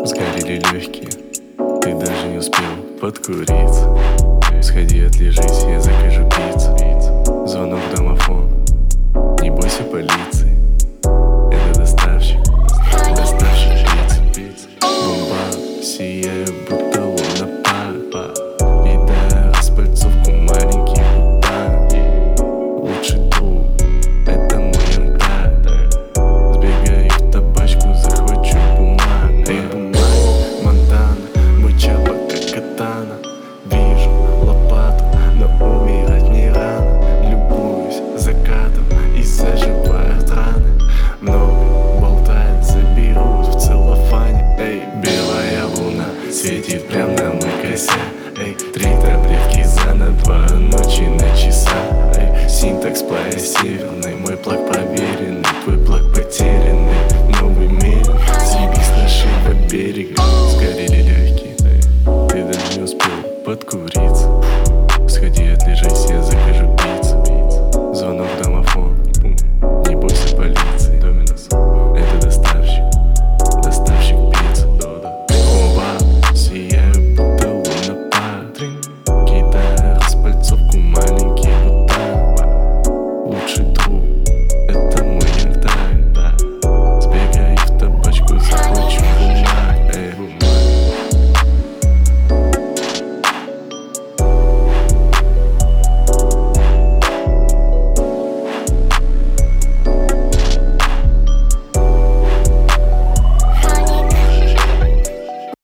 Сгорели легкие, ты даже не успел подкуриться. Сходи, отлежись, я закажу пиццу. Звонок в домофон, не бойся полиции. Это доставщик пиццы. Бомба, сияю, будто луна пар. Едая распальцовку маленький бутан. Лучший друг, это мой янтарь. Сбегаю в табачку, захвачу бумагу. Эй, бумага, Монтана, мычала как катана. Вижу лопату, но умирать не рано. Любуюсь закатом и заживают раны. Много болтает, заберусь в целлофане. Эй, белая луна светит прям на мой косяк. Эй, 3 таблетки за ночь, 2 ночи на часах. Эй, синтакс позитивный, мой плаг проверенный, твой плаг потерянный. Новый мир, съебись с нашего берега.